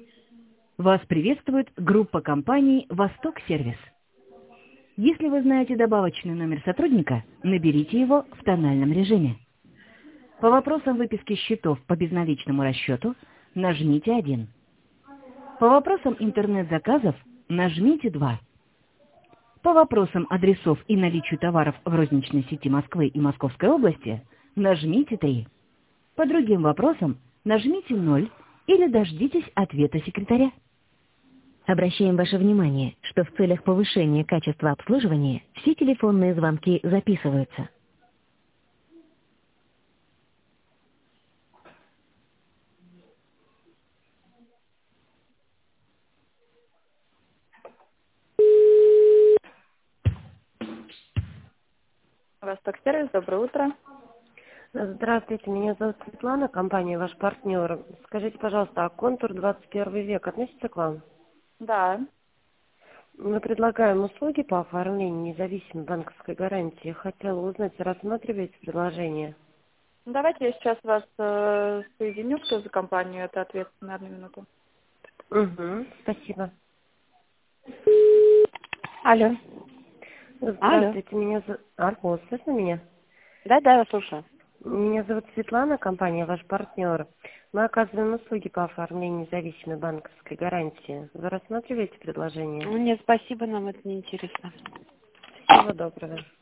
Вас приветствует группа компаний «Восток Сервис». Если вы знаете добавочный номер сотрудника, наберите его в тональном режиме. По вопросам выписки счетов по безналичному расчету нажмите 1. По вопросам интернет-заказов нажмите 2. По вопросам адресов и наличию товаров в розничной сети Москвы и Московской области нажмите 3. По другим вопросам нажмите 0 или дождитесь ответа секретаря. Обращаем ваше внимание, что в целях повышения качества обслуживания все телефонные звонки записываются. Восток Сервис, доброе утро. Здравствуйте, меня зовут Светлана, компания «Ваш партнер». Скажите, пожалуйста, а контур 21 век относится к вам? Да. Мы предлагаем услуги по оформлению независимой банковской гарантии. Хотела узнать, рассматриваете предложение? Давайте я сейчас вас соединю, кто за компанию, это ответственно на 1 минуту. Угу, спасибо. Алло. Алло. Здравствуйте, меня зовут... Алло, слышно меня? Да, я слушаю. Меня зовут Светлана, компания «Ваш партнер». Мы оказываем услуги по оформлению независимой банковской гарантии. Вы рассматриваете предложение? Нет, спасибо, нам это не интересно. Всего доброго.